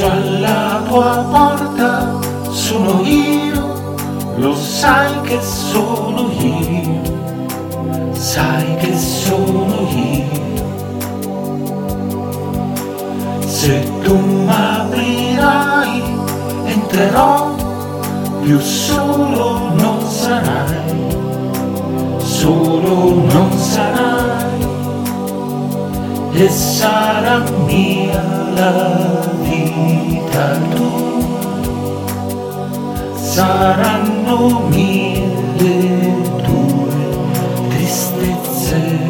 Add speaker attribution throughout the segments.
Speaker 1: Busso alla tua porta, sono io, lo sai che sono io, sai che sono io. Se tu m'aprirai, entrerò, più solo non sarai, solo non sarai, e sarà mia la vita tua. Saranno mie le tue tristezze,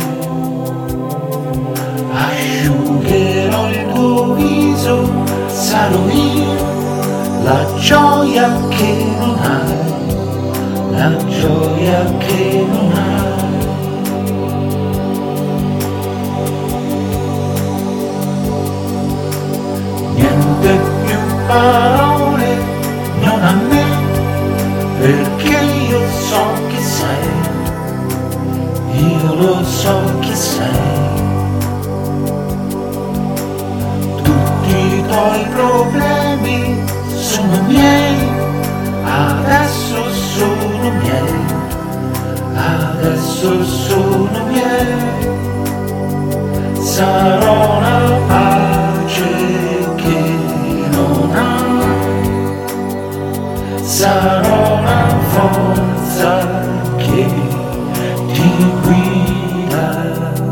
Speaker 1: asciugherò il tuo viso, sarò io la gioia che non hai, la gioia che non hai. Niente più parole, non a me, perché io so chi sei, io lo so chi sei. Tutti i tuoi problemi sono miei, adesso sono miei, adesso sono miei. Sarò la pace che non hai, sarò la forza che ti guida.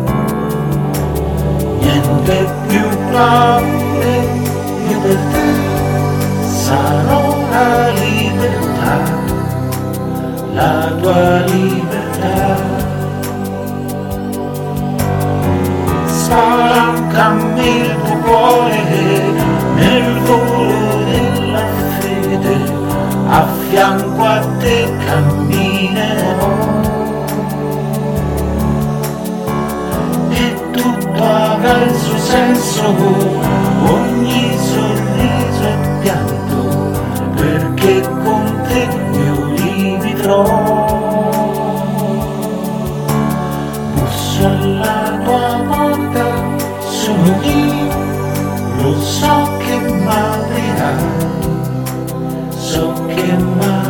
Speaker 1: Niente più paure, io per te sarò la libertà, la tua libertà. Spalancami il tuo cuore nel volo della fede, a fianco a te camminerò e tutto avrà il suo senso, ogni sorriso e pianto, perché con te io li vivrò. Busso alla tua porta, sono io, lo so che m'aprirai, so che m'aprirai.